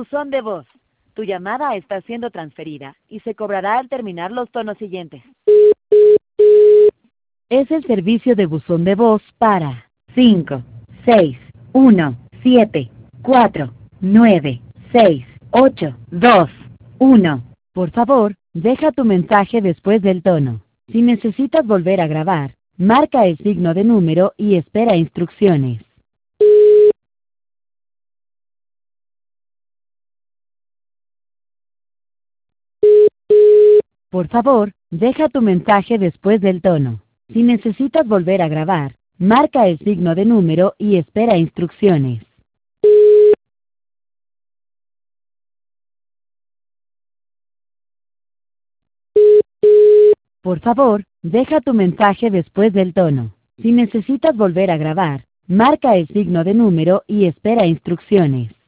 Buzón de voz. Tu llamada está siendo transferida y se cobrará al terminar los tonos siguientes. Es el servicio de buzón de voz para 5, 6, 1, 7, 4, 9, 6, 8, 2, 1. Por favor, deja tu mensaje después del tono. Si necesitas volver a grabar, marca el signo de número y espera instrucciones. Por favor, deja tu mensaje después del tono. Si necesitas volver a grabar, marca el signo de número y espera instrucciones. Por favor, deja tu mensaje después del tono. Si necesitas volver a grabar, marca el signo de número y espera instrucciones.